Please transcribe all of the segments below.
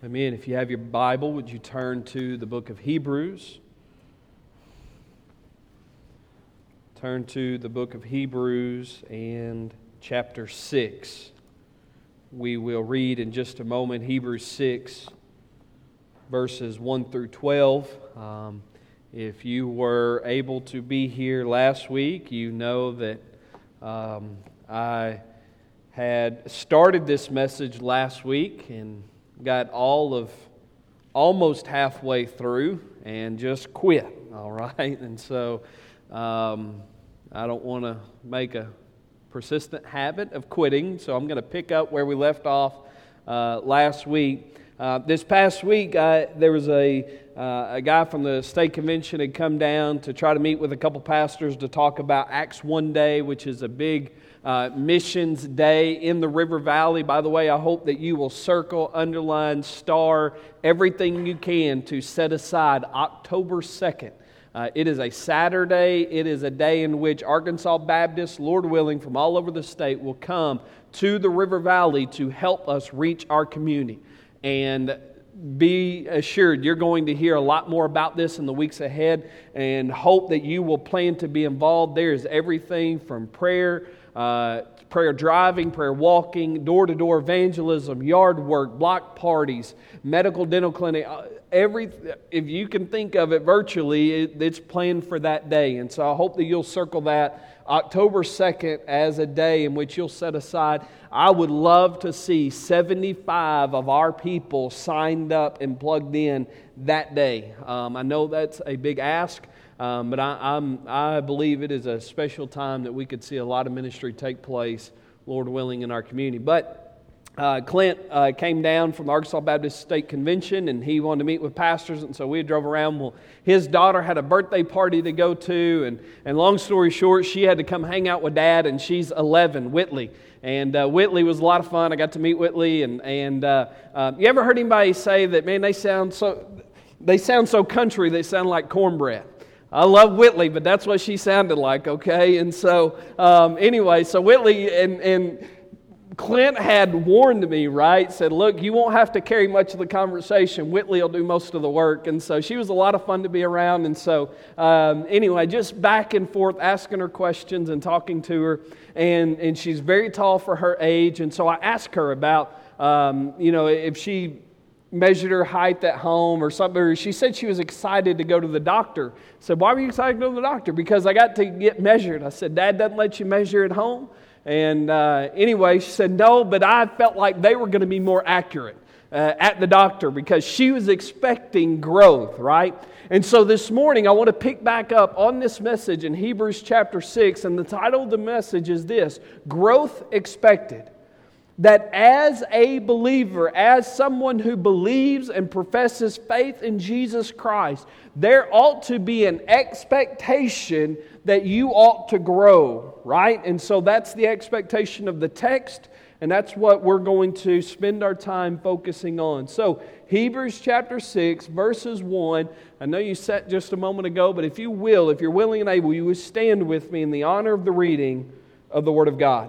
Amen. If you have your Bible, would you turn to the book of Hebrews? Turn to the book of Hebrews and chapter 6. We will read in just a moment Hebrews 6, verses 1 through 12. If you were able to be here last week, you know that I had started this message last week and got almost halfway through and just quit, all right? And so I don't want to make a persistent habit of quitting, so I'm going to pick up where we left off last week. This past week, there was a guy from the state convention had come down to try to meet with a couple pastors to talk about Acts One Day, which is a big missions day in the River Valley. By the way, I hope that you will circle, underline, star everything you can to set aside October 2nd. It is a Saturday. It is a day in which Arkansas Baptists, Lord willing, from all over the state will come to the River Valley to help us reach our community. And be assured, you're going to hear a lot more about this in the weeks ahead, and hope that you will plan to be involved. There is everything from prayer driving, prayer walking, door-to-door evangelism, yard work, block parties, medical dental clinic, if you can think of it virtually, it's planned for that day. And so I hope that you'll circle that October 2nd as a day in which you'll set aside. I would love to see 75 of our people signed up and plugged in that day. I know that's a big ask. But I believe it is a special time that we could see a lot of ministry take place, Lord willing, in our community. But Clint came down from the Arkansas Baptist State Convention, and he wanted to meet with pastors, and so we drove around. Well, his daughter had a birthday party to go to, and long story short, she had to come hang out with Dad, and she's 11, Whitley. And Whitley was a lot of fun. I got to meet Whitley, and you ever heard anybody say that, man, they sound so country, they sound like cornbread? I love Whitley, but that's what she sounded like, okay? And so, anyway, so Whitley and Clint had warned me, right? Said, look, you won't have to carry much of the conversation. Whitley will do most of the work. And so she was a lot of fun to be around. And so, anyway, just back and forth, asking her questions and talking to her. And she's very tall for her age. And so I asked her about, if she measured her height at home or something. She said she was excited to go to the doctor. I said, why were you excited to go to the doctor? Because I got to get measured. I said, Dad doesn't let you measure at home? And anyway, she said, no, but I felt like they were going to be more accurate at the doctor because she was expecting growth, right? And so this morning, I want to pick back up on this message in Hebrews chapter 6, and the title of the message is this: Growth Expected. That as a believer, as someone who believes and professes faith in Jesus Christ, there ought to be an expectation that you ought to grow, right? And so that's the expectation of the text, and that's what we're going to spend our time focusing on. So, Hebrews chapter 6, verses 1. I know you sat just a moment ago, but if you will, if you're willing and able, you would stand with me in the honor of the reading of the Word of God.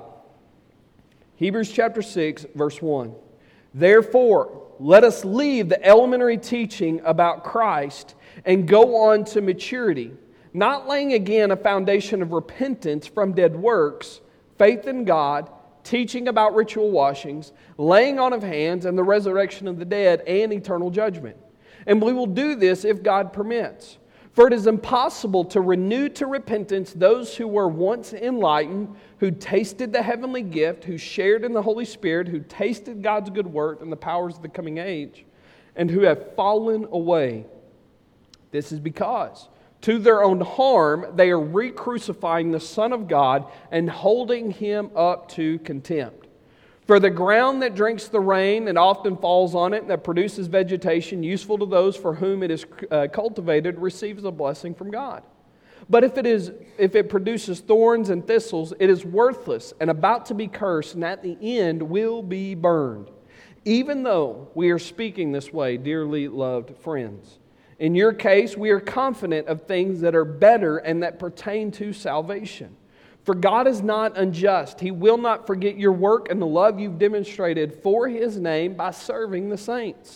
Hebrews chapter 6, verse 1. Therefore, let us leave the elementary teaching about Christ and go on to maturity, not laying again a foundation of repentance from dead works, faith in God, teaching about ritual washings, laying on of hands, and the resurrection of the dead, and eternal judgment. And we will do this if God permits. For it is impossible to renew to repentance those who were once enlightened, who tasted the heavenly gift, who shared in the Holy Spirit, who tasted God's good work and the powers of the coming age, and who have fallen away. This is because, to their own harm, they are re-crucifying the Son of God and holding Him up to contempt. For the ground that drinks the rain and often falls on it, that produces vegetation useful to those for whom it is cultivated, receives a blessing from God. But if it produces thorns and thistles, it is worthless and about to be cursed, and at the end will be burned. Even though we are speaking this way, dearly loved friends, in your case we are confident of things that are better and that pertain to salvation. For God is not unjust. He will not forget your work and the love you've demonstrated for His name by serving the saints.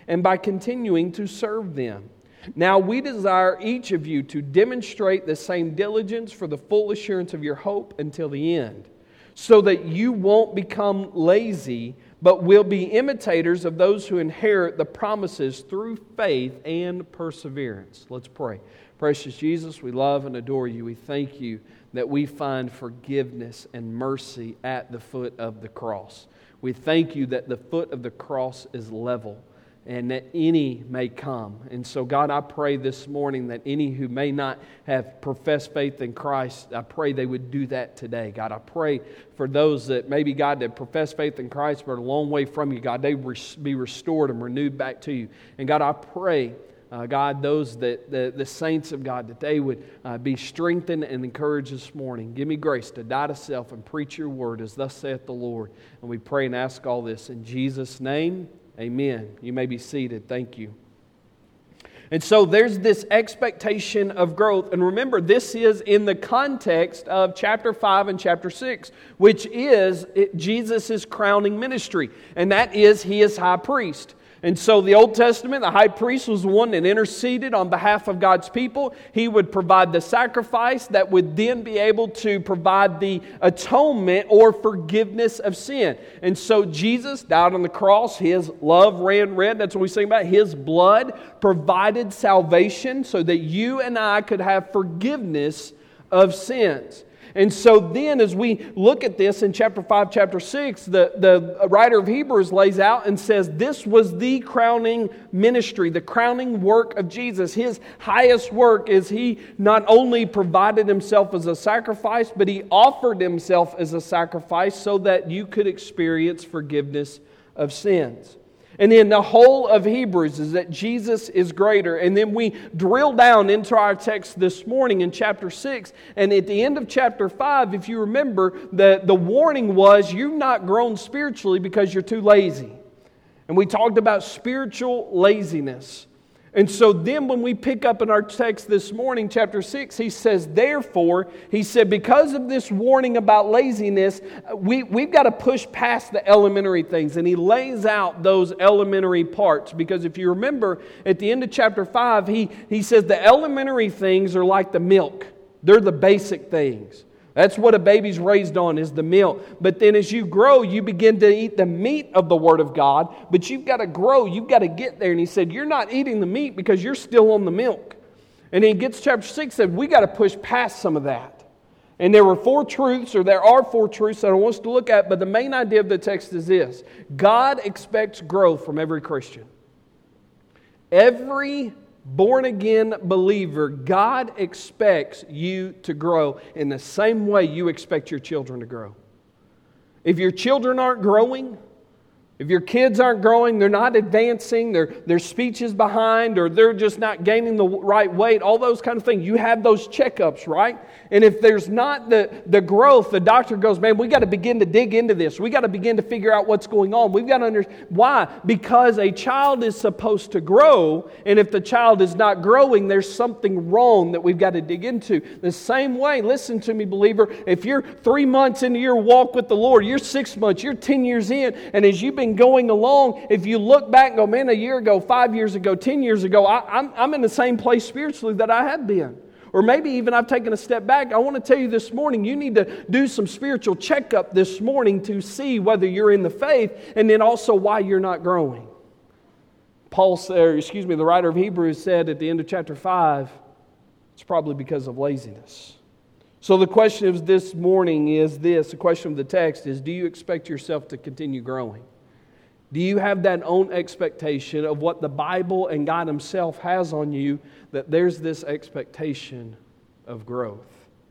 and by continuing to serve them. Now we desire each of you to demonstrate the same diligence for the full assurance of your hope until the end, so that you won't become lazy, but will be imitators of those who inherit the promises through faith and perseverance. Let's pray. Precious Jesus, we love and adore you. We thank you that we find forgiveness and mercy at the foot of the cross. We thank you that the foot of the cross is level, and that any may come. And so, God, I pray this morning that any who may not have professed faith in Christ, I pray they would do that today. God, I pray for those that maybe, God, that profess faith in Christ but are a long way from you, God, they be restored and renewed back to you. And God, I pray, God, those that the saints of God, that they would be strengthened and encouraged this morning. Give me grace to die to self and preach your word as thus saith the Lord. And we pray and ask all this in Jesus' name. Amen. You may be seated. Thank you. And so there's this expectation of growth. And remember, this is in the context of chapter 5 and chapter 6, which is Jesus' crowning ministry. And that is, He is high priest. And so the Old Testament, the high priest was the one that interceded on behalf of God's people. He would provide the sacrifice that would then be able to provide the atonement or forgiveness of sin. And so Jesus died on the cross. His love ran red. That's what we sing about. His blood provided salvation so that you and I could have forgiveness of sins. And so then as we look at this in chapter 5, chapter 6, the writer of Hebrews lays out and says this was the crowning ministry, the crowning work of Jesus. His highest work is He not only provided Himself as a sacrifice, but He offered Himself as a sacrifice so that you could experience forgiveness of sins. And then the whole of Hebrews is that Jesus is greater. And then we drill down into our text this morning in chapter 6. And at the end of chapter 5, if you remember, the warning was you've not grown spiritually because you're too lazy. And we talked about spiritual laziness. And so then when we pick up in our text this morning, chapter 6, he says, therefore, he said, because of this warning about laziness, we've got to push past the elementary things. And he lays out those elementary parts. Because if you remember, at the end of chapter 5, he says the elementary things are like the milk. They're the basic things. That's what a baby's raised on, is the milk. But then as you grow, you begin to eat the meat of the Word of God. But you've got to grow. You've got to get there. And he said, you're not eating the meat because you're still on the milk. And then he gets to chapter 6, said, we got to push past some of that. And there are four truths that I want us to look at. But the main idea of the text is this. God expects growth from every Christian. Every born-again believer, God expects you to grow in the same way you expect your children to grow. If your children aren't growing, if your kids aren't growing, they're not advancing, their speech is behind, or they're just not gaining the right weight, all those kind of things, you have those checkups, right? And if there's not the growth, the doctor goes, man, we got to begin to dig into this. We got to begin to figure out what's going on. We've got to understand. Why? Because a child is supposed to grow, and if the child is not growing, there's something wrong that we've got to dig into. The same way, listen to me, believer, if you're 3 months into your walk with the Lord, you're 6 months, you're 10 years in, and as you've been going along, if you look back and go, man, a year ago, 5 years ago, 10 years ago, I'm in the same place spiritually that I had been. Or maybe even I've taken a step back. I want to tell you this morning, you need to do some spiritual checkup this morning to see whether you're in the faith and then also why you're not growing. The writer of Hebrews said at the end of chapter 5, it's probably because of laziness. So the question of this morning is this, the question of the text is, do you expect yourself to continue growing? Do you have that own expectation of what the Bible and God Himself has on you, that there's this expectation of growth?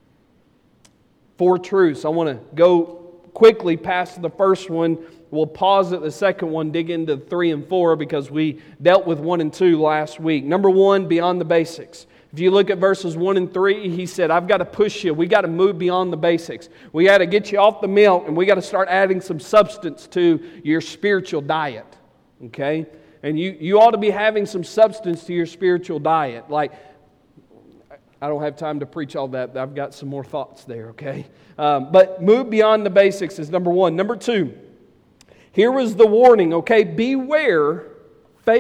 4 truths. I want to go quickly past the first one. We'll pause at the second one, dig into 3 and 4 because we dealt with 1 and 2 last week. Number 1, beyond the basics. If you look at verses 1 and 3, he said, I've got to push you. We got to move beyond the basics. We got to get you off the milk, and we got to start adding some substance to your spiritual diet. Okay? And you ought to be having some substance to your spiritual diet. Like, I don't have time to preach all that. I've got some more thoughts there, okay? But move beyond the basics is number 1. Number 2, here was the warning, okay? Beware fake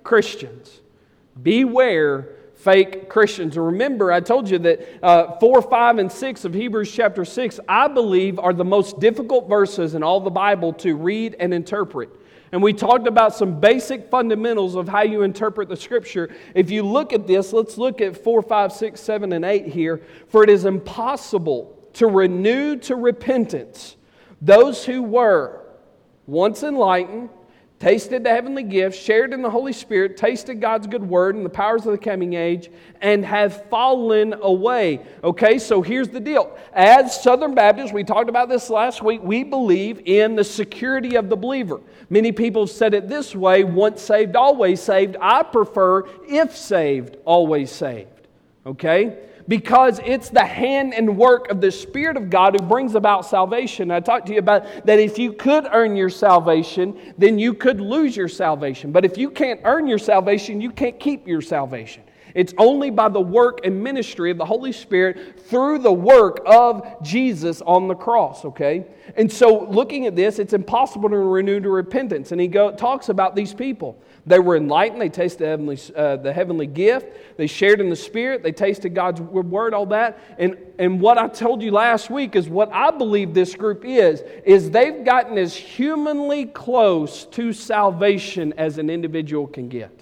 Christians. Beware fake Christians. And remember, I told you that 4, 5, and 6 of Hebrews chapter 6, I believe, are the most difficult verses in all the Bible to read and interpret. And we talked about some basic fundamentals of how you interpret the Scripture. If you look at this, let's look at 4, 5, 6, 7, and 8 here. For it is impossible to renew to repentance those who were once enlightened, tasted the heavenly gifts, shared in the Holy Spirit, tasted God's good word and the powers of the coming age, and have fallen away. Okay, so here's the deal. As Southern Baptists, we talked about this last week, we believe in the security of the believer. Many people have said it this way, once saved, always saved. I prefer if saved, always saved. Okay? Because it's the hand and work of the Spirit of God who brings about salvation. I talked to you about that if you could earn your salvation, then you could lose your salvation. But if you can't earn your salvation, you can't keep your salvation. It's only by the work and ministry of the Holy Spirit through the work of Jesus on the cross, okay? And so looking at this, it's impossible to renew to repentance. And he talks about these people. They were enlightened. They tasted the heavenly gift. They shared in the Spirit. They tasted God's word, all that. And what I told you last week is what I believe this group is they've gotten as humanly close to salvation as an individual can get.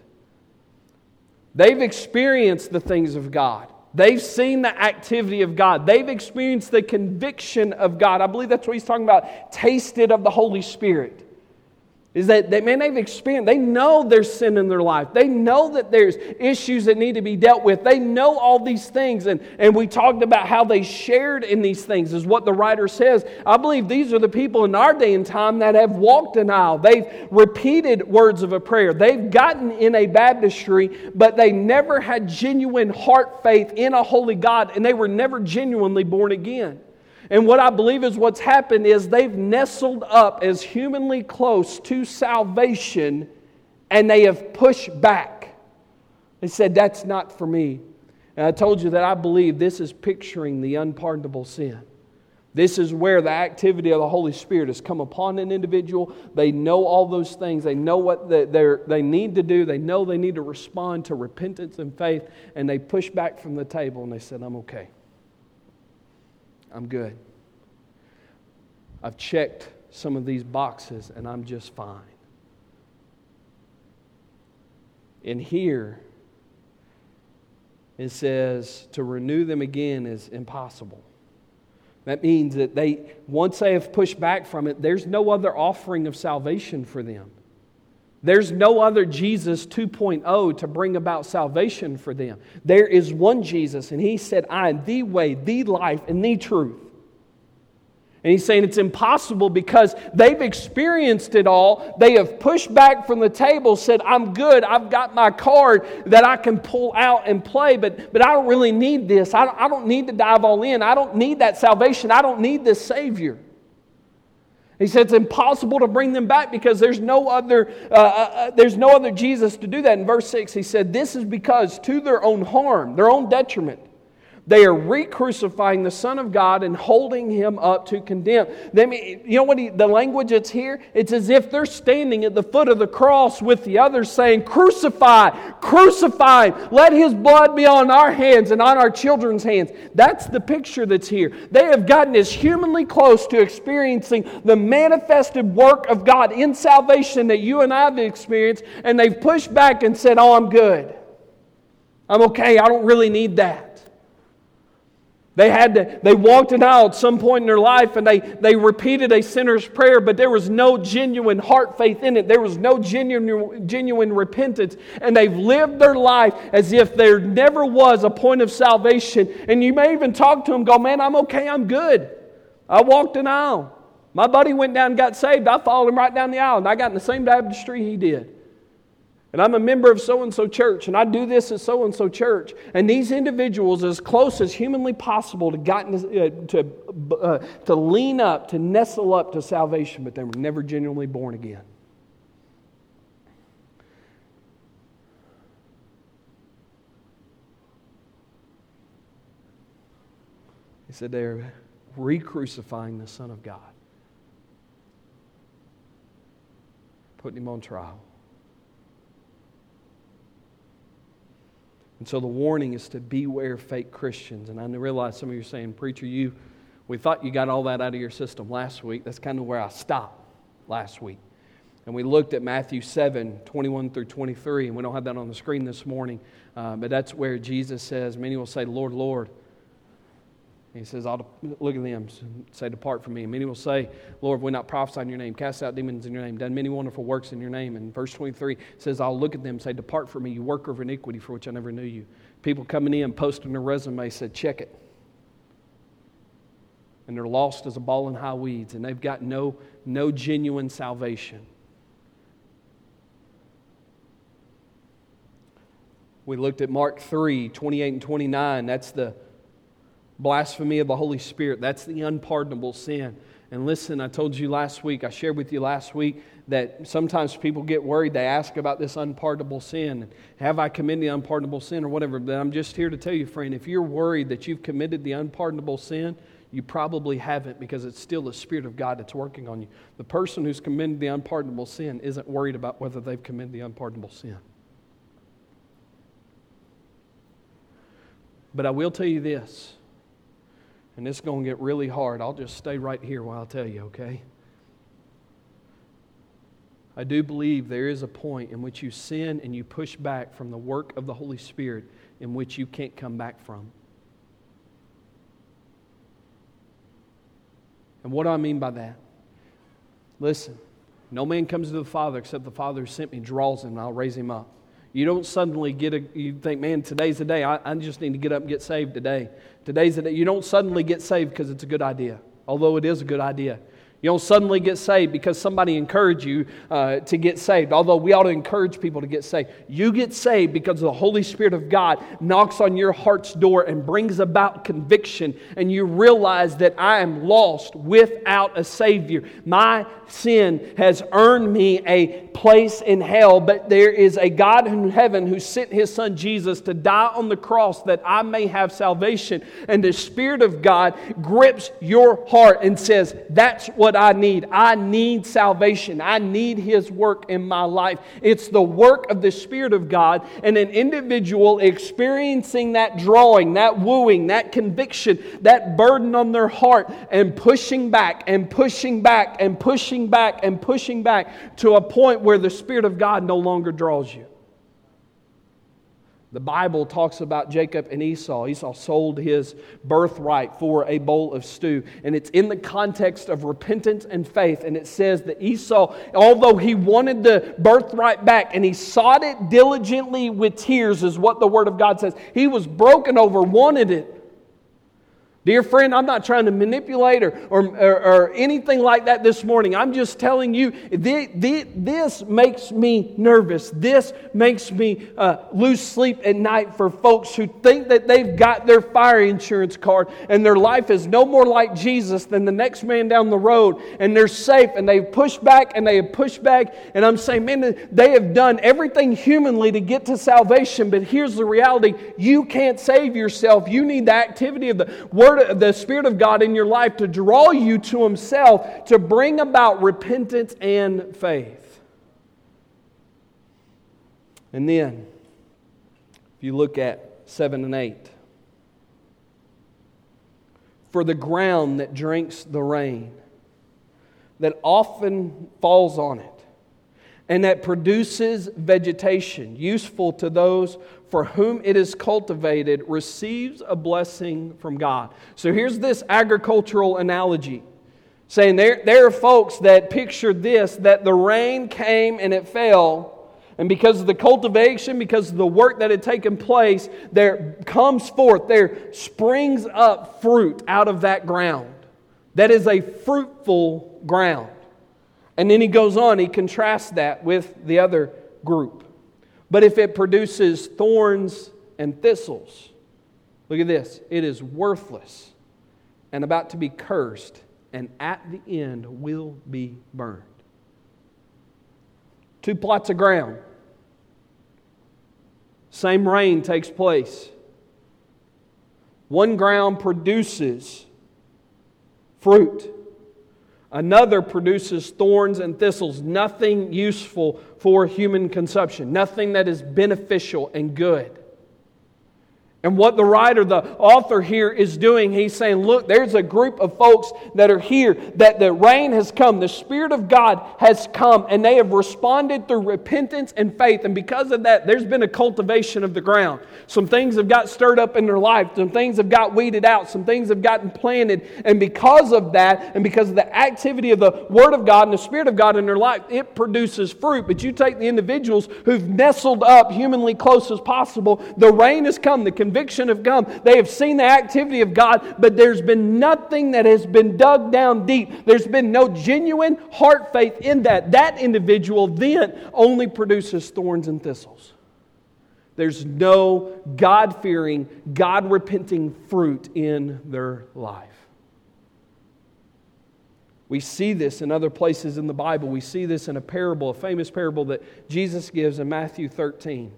They've experienced the things of God. They've seen the activity of God. They've experienced the conviction of God. I believe that's what he's talking about. Tasted of the Holy Spirit. Is that they've experienced, they know there's sin in their life. They know that there's issues that need to be dealt with. They know all these things. And we talked about how they shared in these things, is what the writer says. I believe these are the people in our day and time that have walked an aisle. They've repeated words of a prayer. They've gotten in a baptistry, but they never had genuine heart faith in a holy God, and they were never genuinely born again. And what I believe is what's happened is they've nestled up as humanly close to salvation, and they have pushed back. They said, that's not for me. And I told you that I believe this is picturing the unpardonable sin. This is where the activity of the Holy Spirit has come upon an individual. They know all those things. They know what they need to do. They know they need to respond to repentance and faith. And they push back from the table and they said, I'm okay. I'm good. I've checked some of these boxes and I'm just fine. And here it says to renew them again is impossible. That means that once they have pushed back from it, there's no other offering of salvation for them. There's no other Jesus 2.0 to bring about salvation for them. There is one Jesus, and He said, I am the way, the life, and the truth. And He's saying it's impossible because they've experienced it all. They have pushed back from the table, said, I'm good, I've got my card that I can pull out and play, but I don't really need this. I don't need to dive all in. I don't need that salvation. I don't need this Savior. He said it's impossible to bring them back because there's no other Jesus to do that. In verse 6, he said, this is because to their own harm, their own detriment, they are re-crucifying the Son of God and holding Him up to condemn. You know what the language that's here? It's as if they're standing at the foot of the cross with the others saying, crucify, crucify, let His blood be on our hands and on our children's hands. That's the picture that's here. They have gotten as humanly close to experiencing the manifested work of God in salvation that you and I have experienced, and they've pushed back and said, oh, I'm good. I'm okay. I don't really need that. They walked an aisle at some point in their life and they repeated a sinner's prayer, but there was no genuine heart faith in it. There was no genuine repentance. And they've lived their life as if there never was a point of salvation. And you may even talk to them, go, man, I'm okay, I'm good. I walked an aisle. My buddy went down and got saved. I followed him right down the aisle, and I got in the same baptistry he did. And I'm a member of so-and-so church, and I do this at so-and-so church. And these individuals, as close as humanly possible, to lean up, to nestle up to salvation, but they were never genuinely born again. He said they're re-crucifying the Son of God, putting Him on trial. And so the warning is to beware fake Christians. And I realize some of you are saying, Preacher, we thought you got all that out of your system last week. That's kind of where I stopped last week. And we looked at Matthew 7, 21 through 23, and we don't have that on the screen this morning, but that's where Jesus says, many will say, Lord, Lord. And He says, I'll look at them, say, depart from me. And many will say, Lord, have we not prophesied in your name, cast out demons in your name, done many wonderful works in your name? And verse 23 says, I'll look at them and say, depart from me, you worker of iniquity, for which I never knew you. People coming in, posting their resume, said, check it. And they're lost as a ball in high weeds, and they've got no genuine salvation. We looked at Mark 3, 28 and 29. That's the blasphemy of the Holy Spirit. That's the unpardonable sin. And listen, I told you last week, I shared with you last week that sometimes people get worried. They ask about this unpardonable sin. Have I committed the unpardonable sin or whatever? But I'm just here to tell you, friend, if you're worried that you've committed the unpardonable sin, you probably haven't, because it's still the Spirit of God that's working on you. The person who's committed the unpardonable sin isn't worried about whether they've committed the unpardonable sin. But I will tell you this, and it's going to get really hard. I'll just stay right here while I tell you, okay? I do believe there is a point in which you sin and you push back from the work of the Holy Spirit in which you can't come back from. And what do I mean by that? Listen, no man comes to the Father except the Father who sent me draws him, and I'll raise him up. You don't suddenly you think, man, today's the day. I just need to get up and get saved today. Today's the day. You don't suddenly get saved because it's a good idea, although it is a good idea. You don't suddenly get saved because somebody encouraged you to get saved, although we ought to encourage people to get saved. You get saved because the Holy Spirit of God knocks on your heart's door and brings about conviction, and you realize that I am lost without a Savior. My sin has earned me a place in hell, but there is a God in heaven who sent His Son Jesus to die on the cross that I may have salvation. And the Spirit of God grips your heart and says, that's what I need. I need salvation. I need His work in my life. It's the work of the Spirit of God and an individual experiencing that drawing, that wooing, that conviction, that burden on their heart, and pushing back and pushing back and pushing back and pushing back to a point where the Spirit of God no longer draws you. The Bible talks about Jacob and Esau. Esau sold his birthright for a bowl of stew. And it's in the context of repentance and faith. And it says that Esau, although he wanted the birthright back and he sought it diligently with tears, is what the Word of God says. He was broken over, wanted it. Dear friend, I'm not trying to manipulate or anything like that this morning. I'm just telling you, this makes me nervous. This makes me lose sleep at night for folks who think that they've got their fire insurance card and their life is no more like Jesus than the next man down the road, and they're safe, and they've pushed back and they have pushed back. And I'm saying, man, they have done everything humanly to get to salvation, but here's the reality. You can't save yourself. You need the activity of the Spirit of God in your life to draw you to Himself, to bring about repentance and faith. And then, if you look at 7 and 8, for the ground that drinks the rain, that often falls on it, and that produces vegetation, useful to those for whom it is cultivated, receives a blessing from God. So here's this agricultural analogy, saying there are folks that pictured this, that the rain came and it fell, and because of the cultivation, because of the work that had taken place, there comes forth, there springs up fruit out of that ground. That is a fruitful ground. And then he goes on, he contrasts that with the other group. But if it produces thorns and thistles, look at this, it is worthless and about to be cursed, and at the end will be burned. 2 plots of ground. Same rain takes place. One ground produces fruit. Another produces thorns and thistles, nothing useful for human consumption, nothing that is beneficial and good. And what the writer, the author here is doing, he's saying, look, there's a group of folks that are here, that the rain has come, the Spirit of God has come, and they have responded through repentance and faith. And because of that, there's been a cultivation of the ground. Some things have got stirred up in their life. Some things have got weeded out. Some things have gotten planted. And because of that, and because of the activity of the Word of God and the Spirit of God in their life, it produces fruit. But you take the individuals who've nestled up humanly close as possible, the rain has come, the conviction have come. They have seen the activity of God, but there's been nothing that has been dug down deep. There's been no genuine heart faith in that. That individual then only produces thorns and thistles. There's no God-fearing, God-repenting fruit in their life. We see this in other places in the Bible. We see this in a parable, a famous parable that Jesus gives in Matthew 13.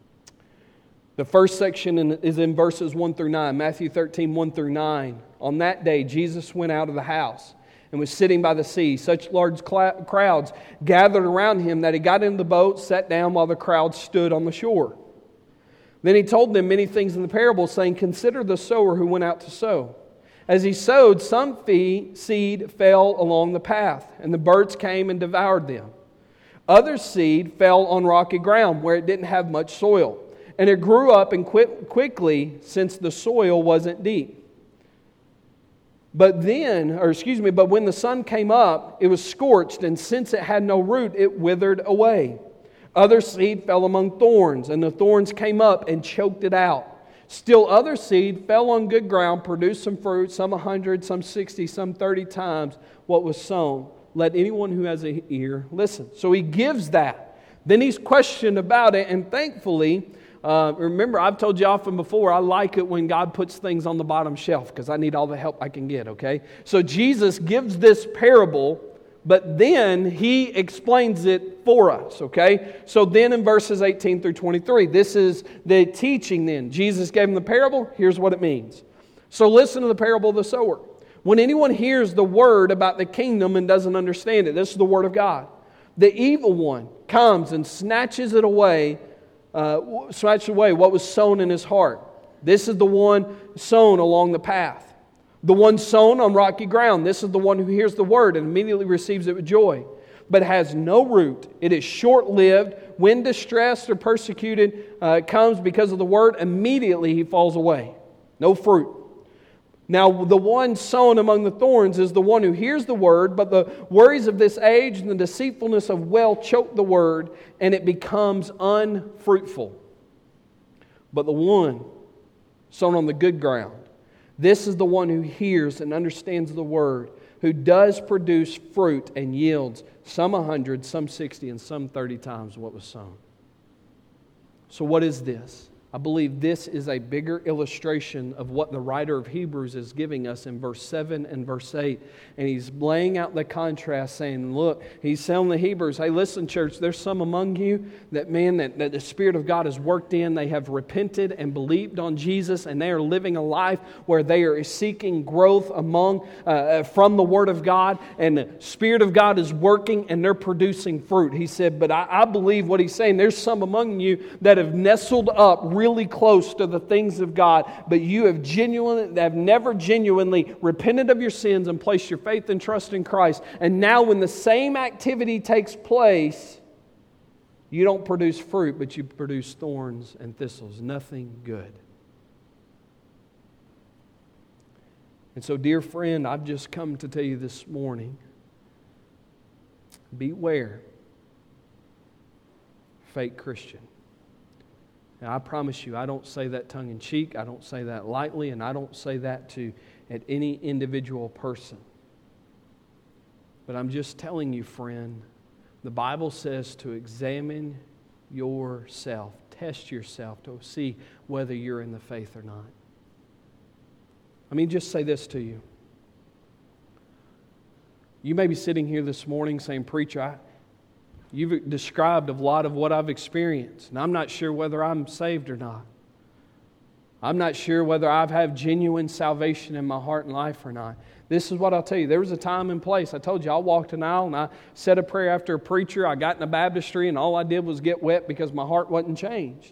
The first section is in verses 1 through 9. Matthew 13, 1 through 9. On that day, Jesus went out of the house and was sitting by the sea. Such large crowds gathered around him that he got into the boat, sat down while the crowd stood on the shore. Then he told them many things in the parable, saying, consider the sower who went out to sow. As he sowed, some seed fell along the path, and the birds came and devoured them. Other seed fell on rocky ground where it didn't have much soil. And it grew up and quickly, since the soil wasn't deep. But when the sun came up, it was scorched, and since it had no root, it withered away. Other seed fell among thorns, and the thorns came up and choked it out. Still other seed fell on good ground, produced some fruit, some 100, some 60, some 30 times what was sown. Let anyone who has an ear listen. So he gives that. Then he's questioned about it, and thankfully, remember, I've told you often before, I like it when God puts things on the bottom shelf because I need all the help I can get, okay? So Jesus gives this parable, but then He explains it for us, okay? So then in verses 18 through 23, this is the teaching then. Jesus gave them the parable, here's what it means. So listen to the parable of the sower. When anyone hears the word about the kingdom and doesn't understand it, this is the word of God. The evil one comes and snatches away what was sown in his heart. This is the one sown along the path. The one sown on rocky ground. This is the one who hears the word and immediately receives it with joy, but has no root. It is short-lived. When distressed or persecuted comes because of the word, immediately he falls away. No fruit. Now, the one sown among the thorns is the one who hears the word, but the worries of this age and the deceitfulness of wealth choke the word, and it becomes unfruitful. But the one sown on the good ground, this is the one who hears and understands the word, who does produce fruit and yields some 100, some 60, and some 30 times what was sown. So what is this? I believe this is a bigger illustration of what the writer of Hebrews is giving us in verse 7 and verse 8. And he's laying out the contrast, saying, look, he's telling the Hebrews, hey, listen, church, there's some among you that the Spirit of God has worked in. They have repented and believed on Jesus, and they are living a life where they are seeking growth from the Word of God, and the Spirit of God is working, and they're producing fruit. He said, but I believe what he's saying, there's some among you that have nestled up really close to the things of God, but you have never genuinely repented of your sins and placed your faith and trust in Christ. And now when the same activity takes place, you don't produce fruit, but you produce thorns and thistles. Nothing good. And so, dear friend, I've just come to tell you this morning, beware, fake Christian. Now, I promise you, I don't say that tongue-in-cheek, I don't say that lightly, and I don't say that at any individual person. But I'm just telling you, friend, the Bible says to examine yourself, test yourself to see whether you're in the faith or not. Let me just say this to you. You may be sitting here this morning saying, Preacher, you've described a lot of what I've experienced, and I'm not sure whether I'm saved or not. I'm not sure whether I've had genuine salvation in my heart and life or not. This is what I'll tell you. There was a time and place. I told you I walked an aisle and I said a prayer after a preacher. I got in a baptistry and all I did was get wet because my heart wasn't changed.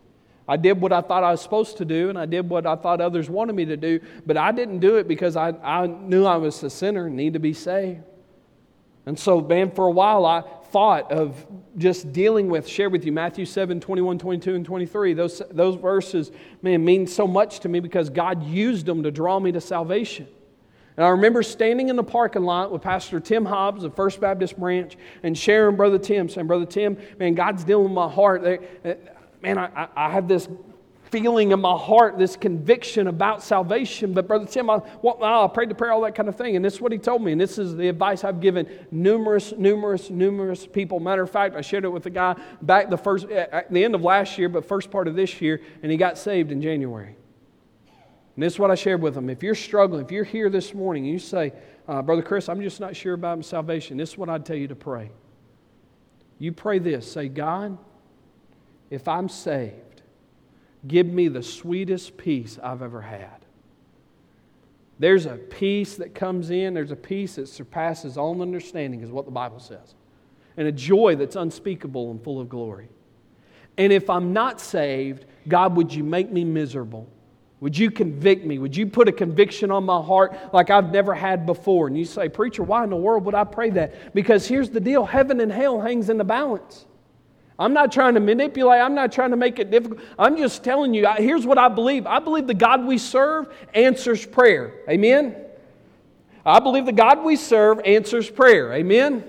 I did what I thought I was supposed to do, and I did what I thought others wanted me to do, but I didn't do it because I knew I was a sinner and needed to be saved. And so, man, for a while I thought of just dealing with, share with you, Matthew 7, 21, 22, and 23. Those verses, man, mean so much to me because God used them to draw me to salvation. And I remember standing in the parking lot with Pastor Tim Hobbs of First Baptist Branch and sharing Brother Tim, saying, Brother Tim, man, God's dealing with my heart. Man, I have this feeling in my heart, this conviction about salvation. But Brother Tim, I prayed the prayer, all that kind of thing. And this is what he told me. And this is the advice I've given numerous people. Matter of fact, I shared it with a guy back at the end of last year, but first part of this year, and he got saved in January. And this is what I shared with him. If you're struggling, if you're here this morning and you say, Brother Chris, I'm just not sure about my salvation, this is what I'd tell you to pray. You pray this. Say, God, if I'm saved, give me the sweetest peace I've ever had. There's a peace that comes in. There's a peace that surpasses all understanding, is what the Bible says. And a joy that's unspeakable and full of glory. And if I'm not saved, God, would you make me miserable? Would you convict me? Would you put a conviction on my heart like I've never had before? And you say, Preacher, why in the world would I pray that? Because here's the deal. Heaven and hell hangs in the balance. I'm not trying to manipulate. I'm not trying to make it difficult. I'm just telling you, here's what I believe. I believe the God we serve answers prayer. Amen? I believe the God we serve answers prayer. Amen?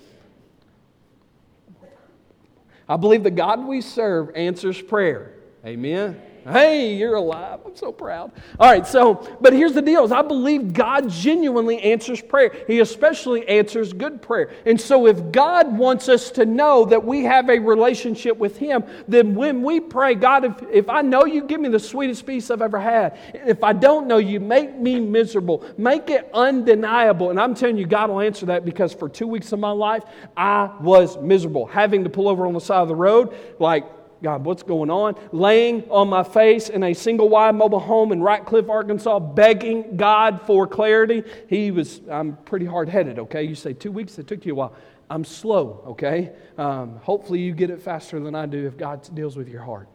I believe the God we serve answers prayer. Amen? Hey, you're alive. I'm so proud. All right, but here's the deal. Is I believe God genuinely answers prayer. He especially answers good prayer. And so if God wants us to know that we have a relationship with Him, then when we pray, God, if I know you, give me the sweetest peace I've ever had. If I don't know you, make me miserable. Make it undeniable. And I'm telling you, God will answer that, because for 2 weeks of my life, I was miserable. Having to pull over on the side of the road, like, God, what's going on? Laying on my face in a single-wide mobile home in Ratcliffe, Arkansas, begging God for clarity. I'm pretty hard-headed, okay? You say 2 weeks, it took you a while. I'm slow, okay? Hopefully you get it faster than I do if God deals with your heart.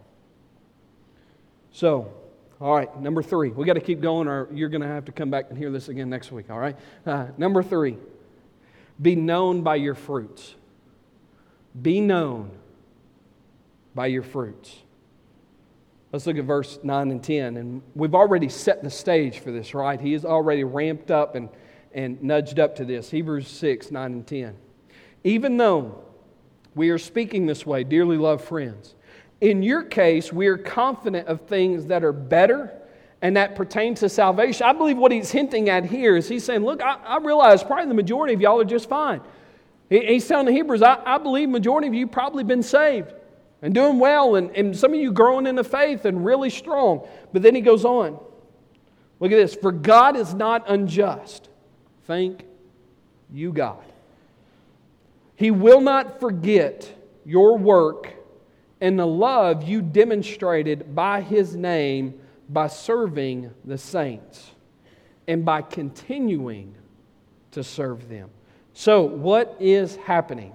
So, all right, number 3. We got to keep going, or you're going to have to come back and hear this again next week, all right? Number 3, be known by your fruits. Be known by your fruits. Let's look at verse 9 and 10. And we've already set the stage for this, right? He is already ramped up and nudged up to this. Hebrews 6, 9 and 10. Even though we are speaking this way, dearly loved friends, in your case, we are confident of things that are better and that pertain to salvation. I believe what he's hinting at here is he's saying, look, I realize probably the majority of y'all are just fine. He's telling the Hebrews, I believe majority of you probably been saved and doing well, and some of you growing in the faith and really strong. But then he goes on. Look at this. For God is not unjust. Thank you, God. He will not forget your work and the love you demonstrated by His name by serving the saints and by continuing to serve them. So, what is happening?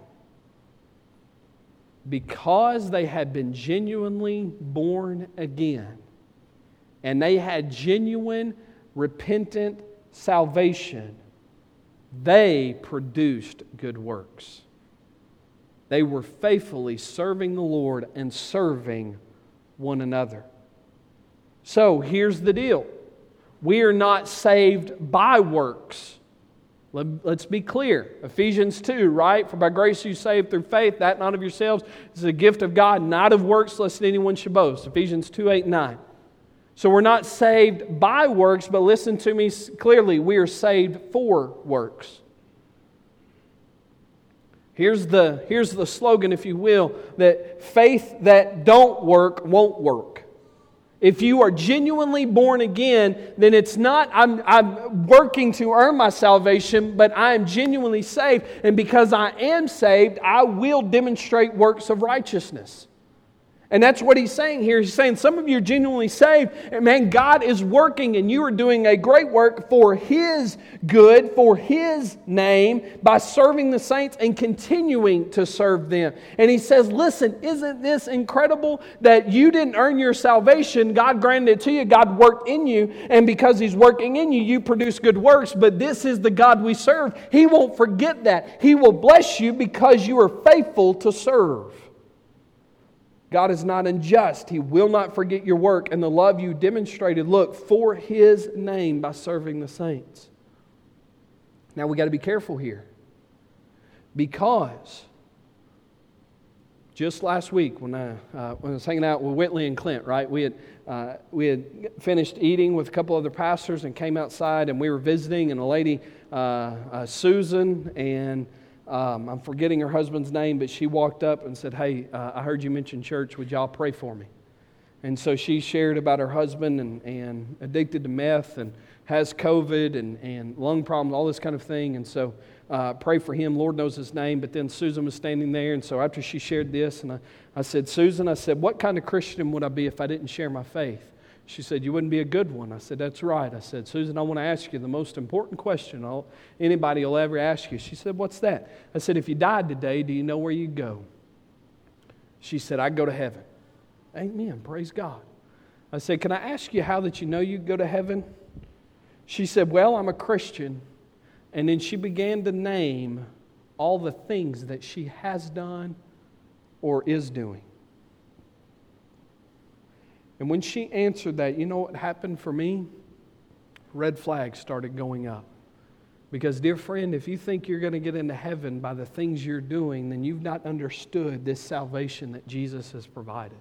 Because they had been genuinely born again and they had genuine, repentant salvation, they produced good works. They were faithfully serving the Lord and serving one another. So here's the deal. We are not saved by works. Let's be clear. Ephesians 2, right? For by grace you saved through faith, that not of yourselves. It's a gift of God, not of works, lest anyone should boast. Ephesians 2, 8, 9. So we're not saved by works, but listen to me clearly. We are saved for works. Here's the slogan, if you will, that faith that don't work won't work. If you are genuinely born again, then it's not, I'm working to earn my salvation, but I am genuinely saved. And because I am saved, I will demonstrate works of righteousness. And that's what he's saying here. He's saying some of you are genuinely saved, and man, God is working, and you are doing a great work for His good, for His name, by serving the saints and continuing to serve them. And he says, listen, isn't this incredible that you didn't earn your salvation? God granted it to you. God worked in you, and because He's working in you, you produce good works. But this is the God we serve. He won't forget that. He will bless you because you are faithful to serve. God is not unjust. He will not forget your work and the love you demonstrated, look, for His name by serving the saints. Now we got to be careful here, because just last week when I was hanging out with Whitley and Clint, right, we had finished eating with a couple other pastors and came outside, and we were visiting, and a lady, Susan, and I'm forgetting her husband's name, but she walked up and said, hey, I heard you mention church. Would y'all pray for me? And so she shared about her husband and addicted to meth and has COVID and lung problems, all this kind of thing. And so pray for him. Lord knows his name. But then Susan was standing there. And so after she shared this, and I said, Susan, I said, what kind of Christian would I be if I didn't share my faith? She said, you wouldn't be a good one. I said, that's right. I said, Susan, I want to ask you the most important question anybody will ever ask you. She said, what's that? I said, if you died today, do you know where you'd go? She said, I'd go to heaven. Amen. Praise God. I said, can I ask you how that you know you'd go to heaven? She said, well, I'm a Christian. And then she began to name all the things that she has done or is doing. And when she answered that, you know what happened for me? Red flags started going up. Because, dear friend, if you think you're going to get into heaven by the things you're doing, then you've not understood this salvation that Jesus has provided.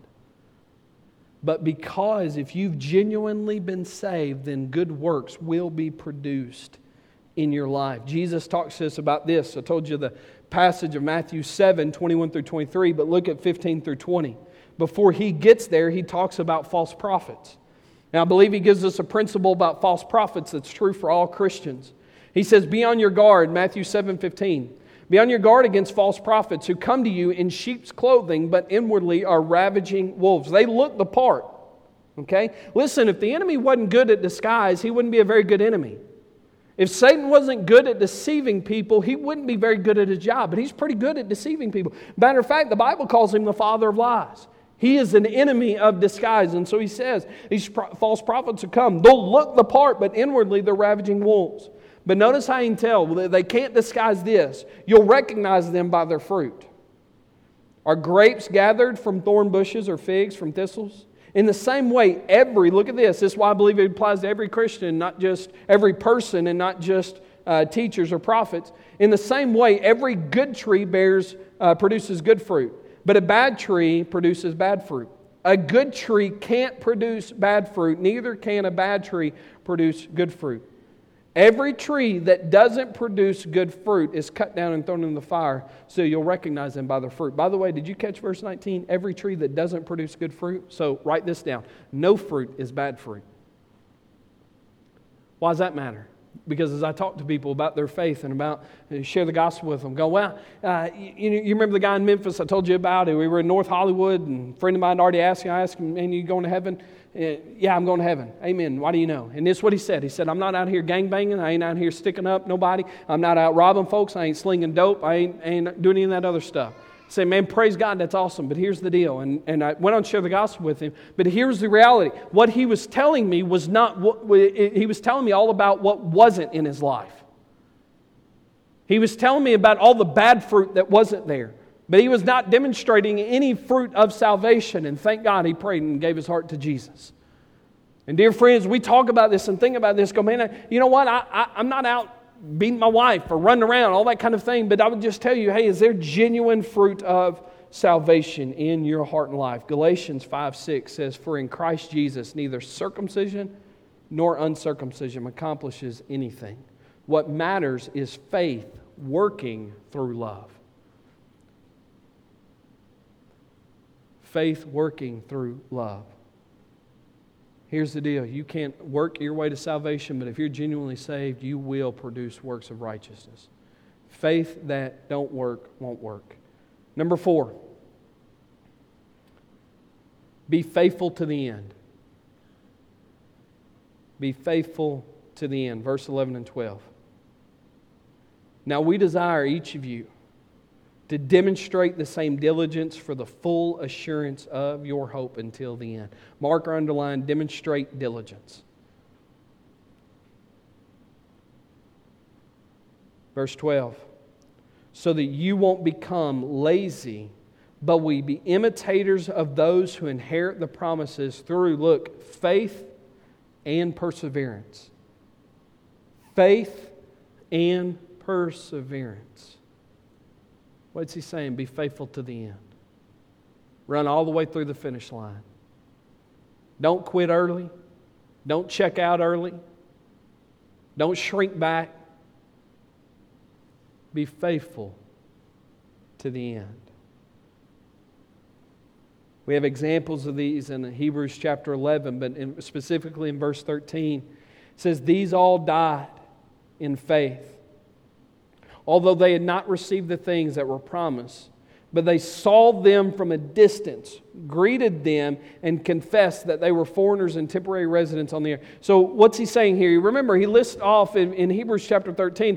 But because if you've genuinely been saved, then good works will be produced in your life. Jesus talks to us about this. I told you the passage of Matthew 7, 21 through 23, but look at 15 through 20. Before he gets there, he talks about false prophets. Now, I believe he gives us a principle about false prophets that's true for all Christians. He says, be on your guard, Matthew 7:15. Be on your guard against false prophets who come to you in sheep's clothing, but inwardly are ravaging wolves. They look the part. Okay? Listen, if the enemy wasn't good at disguise, he wouldn't be a very good enemy. If Satan wasn't good at deceiving people, he wouldn't be very good at his job. But he's pretty good at deceiving people. Matter of fact, the Bible calls him the father of lies. He is an enemy of disguise. And so he says, these false prophets will come. They'll look the part, but inwardly they're ravaging wolves. But notice how you can tell. They can't disguise this. You'll recognize them by their fruit. Are grapes gathered from thorn bushes or figs from thistles? In the same way, look at this. This is why I believe it applies to every Christian, not just every person, and not just teachers or prophets. In the same way, every good tree produces good fruit. But a bad tree produces bad fruit. A good tree can't produce bad fruit. Neither can a bad tree produce good fruit. Every tree that doesn't produce good fruit is cut down and thrown in the fire, so you'll recognize them by their fruit. By the way, did you catch verse 19? Every tree that doesn't produce good fruit. So write this down. No fruit is bad fruit. Why does that matter? Because as I talk to people about their faith and about share the gospel with them, you remember the guy in Memphis I told you about? We were in North Hollywood, and a friend of mine already asked me, I asked him, man, you going to heaven? Yeah, I'm going to heaven. Amen. Why do you know? And this is what he said. He said, I'm not out here gangbanging. I ain't out here sticking up nobody. I'm not out robbing folks. I ain't slinging dope. I ain't doing any of that other stuff. Say, man, praise God, that's awesome. But here's the deal. And I went on to share the gospel with him. But here's the reality. What he was telling me was not he was telling me all about what wasn't in his life. He was telling me about all the bad fruit that wasn't there. But he was not demonstrating any fruit of salvation. And thank God he prayed and gave his heart to Jesus. And dear friends, we talk about this and think about this. Go, man, you know what? I'm not out beating my wife or running around, all that kind of thing. But I would just tell you, hey, is there genuine fruit of salvation in your heart and life? Galatians 5:6 says, for in Christ Jesus neither circumcision nor uncircumcision accomplishes anything. What matters is faith working through love. Faith working through love. Here's the deal. You can't work your way to salvation, but if you're genuinely saved, you will produce works of righteousness. Faith that don't work won't work. Number 4. Be faithful to the end. Be faithful to the end. Verse 11 and 12. Now we desire each of you to demonstrate the same diligence for the full assurance of your hope until the end. Mark or underline, demonstrate diligence. Verse 12. So that you won't become lazy, but we be imitators of those who inherit the promises through, look, faith and perseverance. Faith and perseverance. What's he saying? Be faithful to the end. Run all the way through the finish line. Don't quit early. Don't check out early. Don't shrink back. Be faithful to the end. We have examples of these in Hebrews chapter 11, but specifically in verse 13, it says, "These all died in faith, although they had not received the things that were promised. But they saw them from a distance, greeted them, and confessed that they were foreigners and temporary residents on the earth." So what's he saying here? Remember, he lists off in Hebrews chapter 13,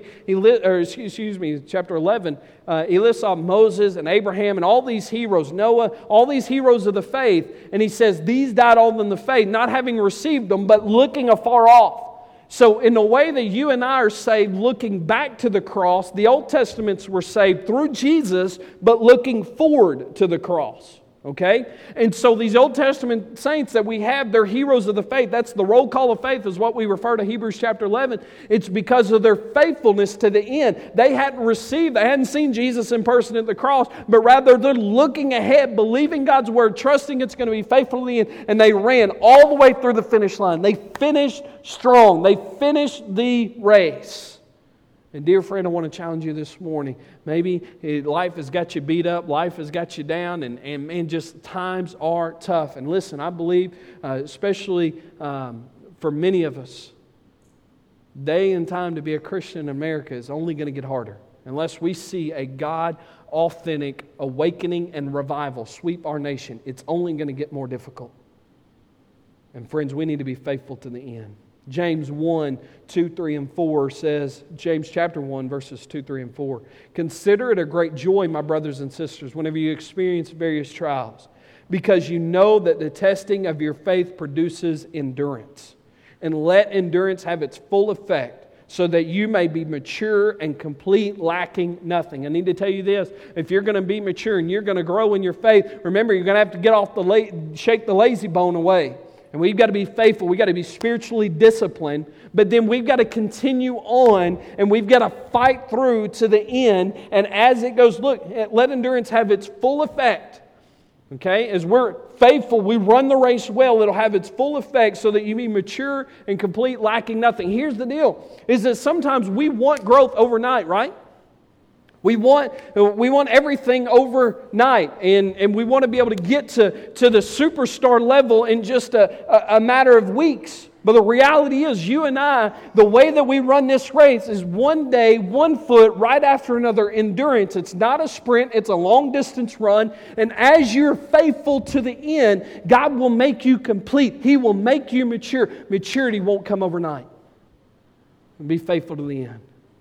chapter 11, he lists off Moses and Abraham and all these heroes, Noah, all these heroes of the faith. And he says, these died all in the faith, not having received them, but looking afar off. So in the way that you and I are saved, looking back to the cross, the Old Testaments were saved through Jesus, but looking forward to the cross. Okay? And so these Old Testament saints that we have, they're heroes of the faith. That's the roll call of faith is what we refer to Hebrews chapter 11. It's because of their faithfulness to the end. They hadn't seen Jesus in person at the cross, but rather they're looking ahead, believing God's word, trusting it's going to be faithful to the end, and they ran all the way through the finish line. They finished strong. They finished the race. And dear friend, I want to challenge you this morning. Maybe life has got you beat up, life has got you down, and just times are tough. And listen, I believe, especially for many of us, day and time to be a Christian in America is only going to get harder. Unless we see a God-authentic awakening and revival sweep our nation, it's only going to get more difficult. And friends, we need to be faithful to the end. James 1, 2, 3, and 4 says, James chapter 1, verses 2, 3, and 4. "Consider it a great joy, my brothers and sisters, whenever you experience various trials, because you know that the testing of your faith produces endurance. And let endurance have its full effect, so that you may be mature and complete, lacking nothing." I need to tell you this. If you're going to be mature and you're going to grow in your faith, remember, you're going to have to get off shake the lazy bone away. And we've got to be faithful. We've got to be spiritually disciplined. But then we've got to continue on, and we've got to fight through to the end. And as it goes, look, let endurance have its full effect. Okay? As we're faithful, we run the race well. It'll have its full effect so that you be mature and complete, lacking nothing. Here's the deal, is that sometimes we want growth overnight, right? We want everything overnight, and we want to be able to get to the superstar level in just a matter of weeks. But the reality is, you and I, the way that we run this race is one day, one foot, right after another, endurance. It's not a sprint, it's a long distance run. And as you're faithful to the end, God will make you complete. He will make you mature. Maturity won't come overnight. Be faithful to the end.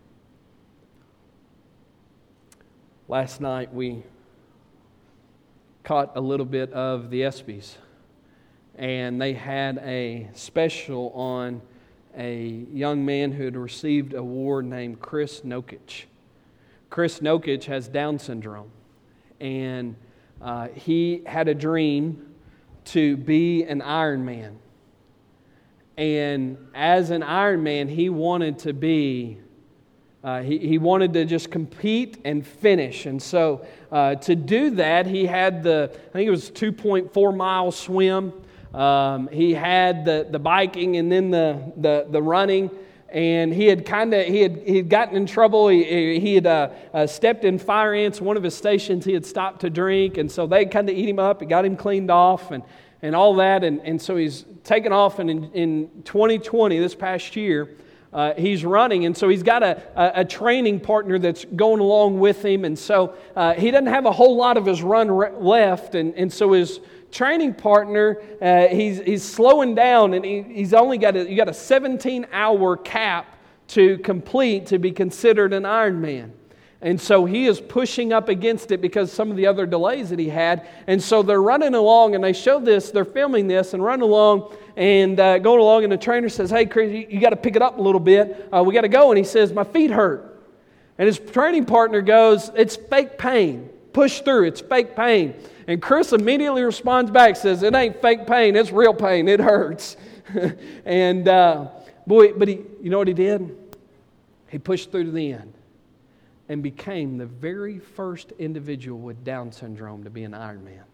Last night we caught a little bit of the ESPYs, and they had a special on a young man who had received an award named Chris Nokic. Chris Nokic has Down syndrome, and he had a dream to be an Ironman. And as an Ironman, he wanted to be He wanted to just compete and finish. And so to do that, he had I think it was 2.4 mile swim. He had the biking and then the running. And he had gotten in trouble. He had stepped in fire ants. One of his stations he had stopped to drink. And so they kind of eat him up. He got him cleaned off and all that. And so he's taken off. And in 2020, this past year, he's running, and so he's got a training partner that's going along with him, and so he doesn't have a whole lot of his run left, and so his training partner, he's slowing down, and he's only got you got a 17-hour cap to complete to be considered an Ironman. And so he is pushing up against it because some of the other delays that he had. And so they're running along, and they show this, they're filming this and running along and going along, and the trainer says, "Hey, Chris, you got to pick it up a little bit. We got to go." And he says, "My feet hurt." And his training partner goes, "It's fake pain. Push through, it's fake pain." And Chris immediately responds back, says, "It ain't fake pain, it's real pain, it hurts." And but he, you know what he did? He pushed through to the end and became the very first individual with Down syndrome to be an Ironman.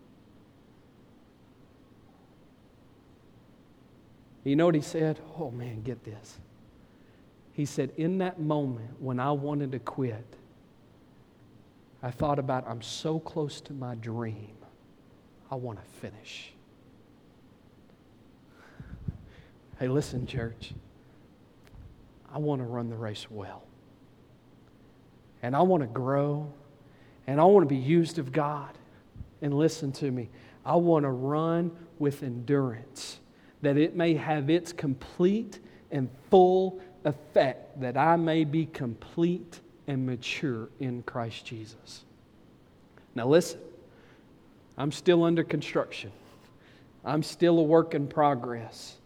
You know what he said? Oh man, get this. He said, in that moment when I wanted to quit, I thought about, I'm so close to my dream, I want to finish. Hey, listen, church. I want to run the race well. And I want to grow. And I want to be used of God. And listen to me. I want to run with endurance, that it may have its complete and full effect, that I may be complete and mature in Christ Jesus. Now listen, I'm still under construction. I'm still a work in progress.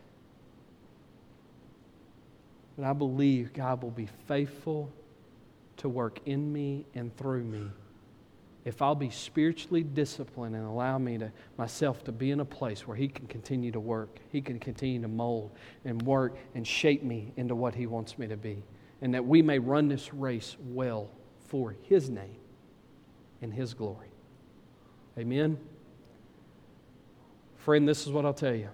But I believe God will be faithful to work in me and through me if I'll be spiritually disciplined and allow myself to be in a place where He can continue to work. He can continue to mold and work and shape me into what He wants me to be. And that we may run this race well for His name and His glory. Amen? Friend, this is what I'll tell you.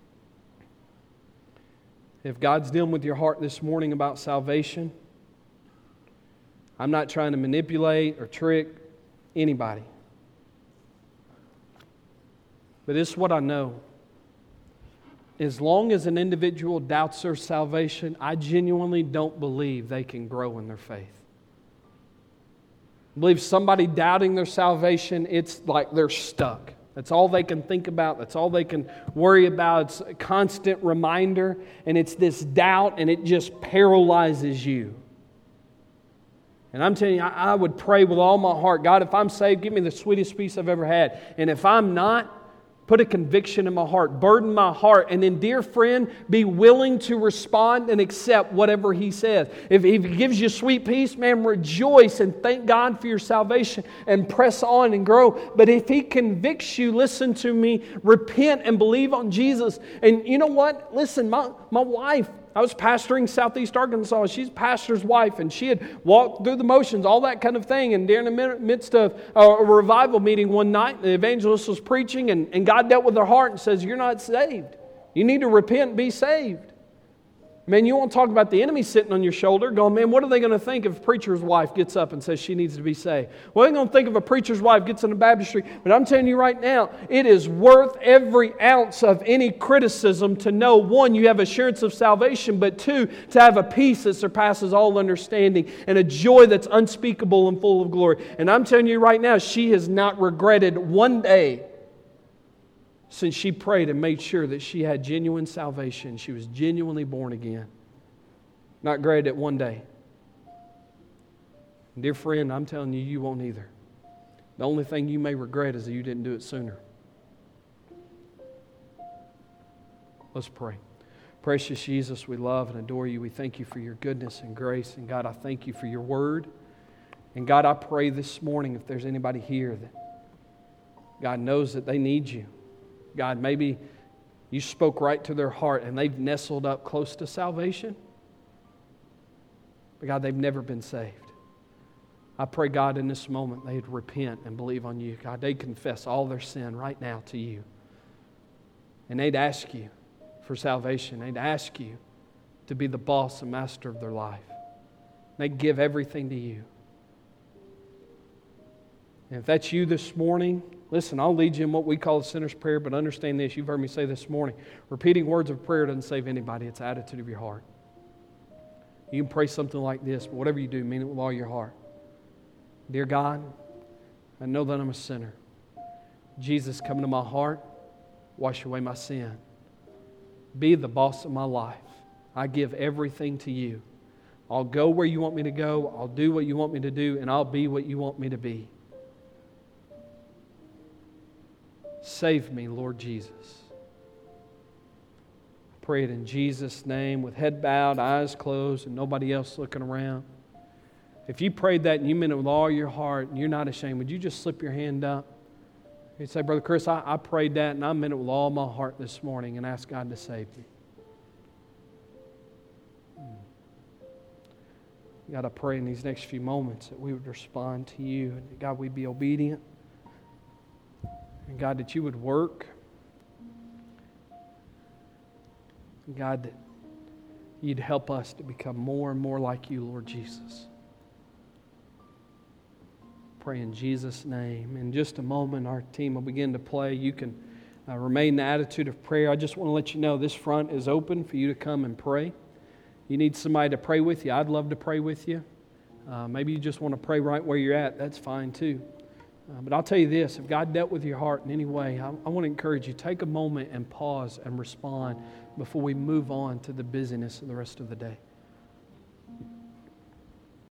If God's dealing with your heart this morning about salvation, I'm not trying to manipulate or trick anybody. But this is what I know. As long as an individual doubts their salvation, I genuinely don't believe they can grow in their faith. I believe somebody doubting their salvation, it's like they're stuck. That's all they can think about. That's all they can worry about. It's a constant reminder, and it's this doubt, and it just paralyzes you. And I'm telling you, I would pray with all my heart, God, if I'm saved, give me the sweetest peace I've ever had. And if I'm not, put a conviction in my heart, burden my heart, and then, dear friend, be willing to respond and accept whatever He says. If He gives you sweet peace, man, rejoice and thank God for your salvation and press on and grow. But if He convicts you, listen to me, repent and believe on Jesus. And you know what? Listen, my wife, I was pastoring Southeast Arkansas. She's a pastor's wife, and she had walked through the motions, all that kind of thing. And during the midst of a revival meeting one night, the evangelist was preaching, and God dealt with her heart and says, "You're not saved. You need to repent and be saved." Man, you want to talk about the enemy sitting on your shoulder going, man, what are they going to think if a preacher's wife gets up and says she needs to be saved? Well, they're going to think if a preacher's wife gets in the baptistry. But I'm telling you right now, it is worth every ounce of any criticism to know, one, you have assurance of salvation, but two, to have a peace that surpasses all understanding and a joy that's unspeakable and full of glory. And I'm telling you right now, she has not regretted one day since she prayed and made sure that she had genuine salvation. She was genuinely born again. Not regretted it one day. Dear friend, I'm telling you, you won't either. The only thing you may regret is that you didn't do it sooner. Let's pray. Precious Jesus, we love and adore You. We thank You for Your goodness and grace. And God, I thank You for Your word. And God, I pray this morning if there's anybody here that God knows that they need You. God, maybe You spoke right to their heart and they've nestled up close to salvation. But God, they've never been saved. I pray, God, in this moment they'd repent and believe on You. God, they'd confess all their sin right now to You. And they'd ask You for salvation. They'd ask You to be the boss and master of their life. They'd give everything to You. And if that's you this morning, listen, I'll lead you in what we call the sinner's prayer, but understand this. You've heard me say this morning. Repeating words of prayer doesn't save anybody. It's the attitude of your heart. You can pray something like this, but whatever you do, mean it with all your heart. Dear God, I know that I'm a sinner. Jesus, come into my heart. Wash away my sin. Be the boss of my life. I give everything to you. I'll go where you want me to go. I'll do what you want me to do. And I'll be what you want me to be. Save me, Lord Jesus. I pray it in Jesus' name with head bowed, eyes closed, and nobody else looking around. If you prayed that and you meant it with all your heart and you're not ashamed, would you just slip your hand up? You'd say, Brother Chris, I prayed that and I meant it with all my heart this morning and asked God to save me. God, I pray in these next few moments that we would respond to you and that, God, we'd be obedient. And God, that you would work. And God, that you'd help us to become more and more like you, Lord Jesus. Pray in Jesus' name. In just a moment, our team will begin to play. You can remain in the attitude of prayer. I just want to let you know this front is open for you to come and pray. You need somebody to pray with you. I'd love to pray with you. Maybe you just want to pray right where you're at. That's fine too. But I'll tell you this, if God dealt with your heart in any way, I want to encourage you, take a moment and pause and respond before we move on to the busyness of the rest of the day.